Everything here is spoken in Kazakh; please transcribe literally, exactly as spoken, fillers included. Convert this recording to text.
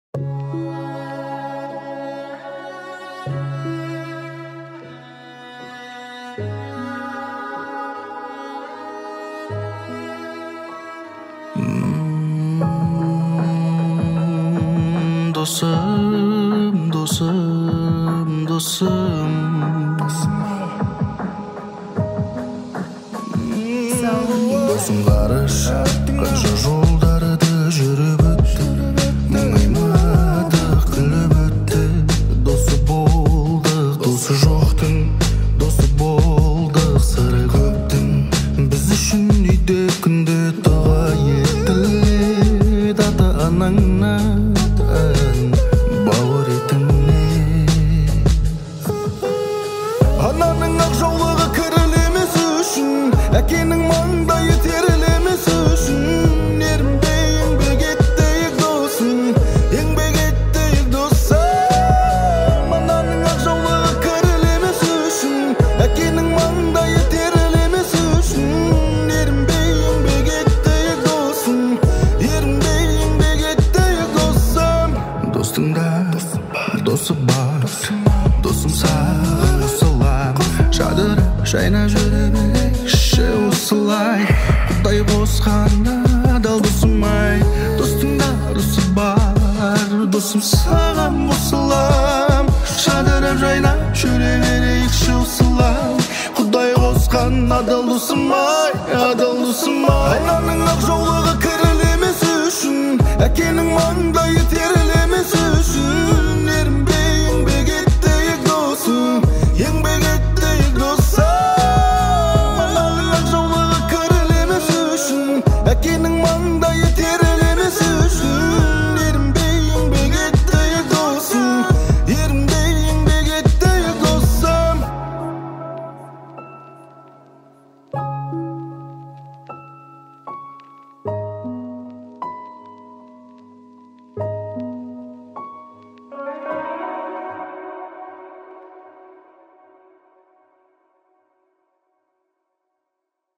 Dostum, dostum, dostum. Dostum qarış, qancha жолдарды жүріп өтті. Мұңаймадық, күліп өтті. Досы болдық, досы жоқтың. Досы болдық, сыры көптің. Біз үшін үйде күнде дұға етіледі ата-анаңнан. Ананың ақ жаулығы кірілемес үшін, әкенің маңдайы терілемес үшін. Ерінбей еңбек еттейік досым, еңбек еттейік досым. Ананың ақ жаулығы кірілемес үшін, әкенің маңдайы терілемес үшін. Ерінбей еңбек еттейік досым, ерінбей еңбек еттейік досым. Достың да досы бар, досым саған осылай жадырап жайнап жүре берейікші осылай. Құдай қосқанда адал досым-ай. Достың да досы бар, досым саған осылай жадырап жайнап жүре берейікші осылай. Құдай қосқан адал досым-ай, адал досым-ай. Ананың ақ жаулығы кірілемес үшін, әкенің маңдайы